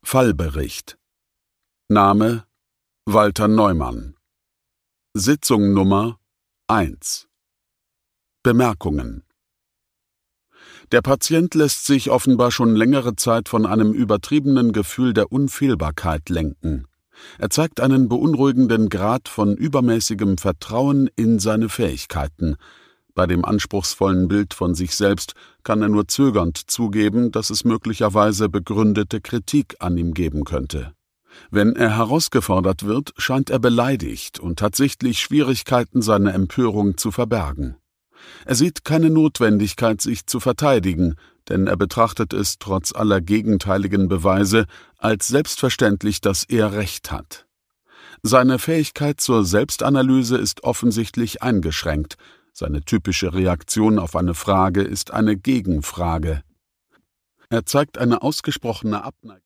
Fallbericht. Name: Walter Neumann. Sitzung Nummer 1. Bemerkungen. Der Patient lässt sich offenbar schon längere Zeit von einem übertriebenen Gefühl der Unfehlbarkeit lenken. Er zeigt einen beunruhigenden Grad von übermäßigem Vertrauen in seine Fähigkeiten. Bei dem anspruchsvollen Bild von sich selbst kann er nur zögernd zugeben, dass es möglicherweise begründete Kritik an ihm geben könnte. Wenn er herausgefordert wird, scheint er beleidigt und hat sichtlich Schwierigkeiten, seine Empörung zu verbergen. Er sieht keine Notwendigkeit, sich zu verteidigen, denn er betrachtet es trotz aller gegenteiligen Beweise als selbstverständlich, dass er Recht hat. Seine Fähigkeit zur Selbstanalyse ist offensichtlich eingeschränkt. Seine typische Reaktion auf eine Frage ist eine Gegenfrage. Er zeigt eine ausgesprochene Abneigung.